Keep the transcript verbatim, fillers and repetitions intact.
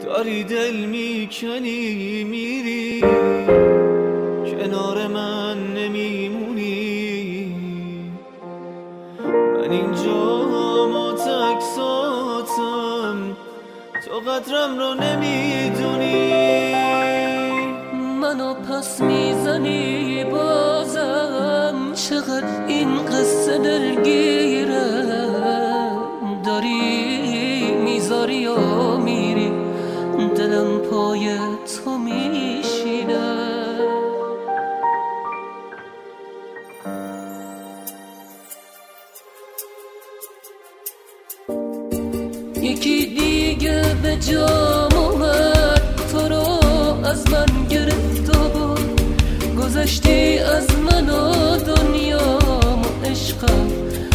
داری دل میکنی میری کنار من نمیمونی. من اینجا ما تک ساتم تو قدرم رو نمیدونی. منو پس میزنی بازم چقدر این قصه دلگیرم. داری میذاری و میری دلم پای تو میشینه. یکی دیگه به جام اومد تو رو از من گرفت و بود. گذشتی از من و دنیام و عشقم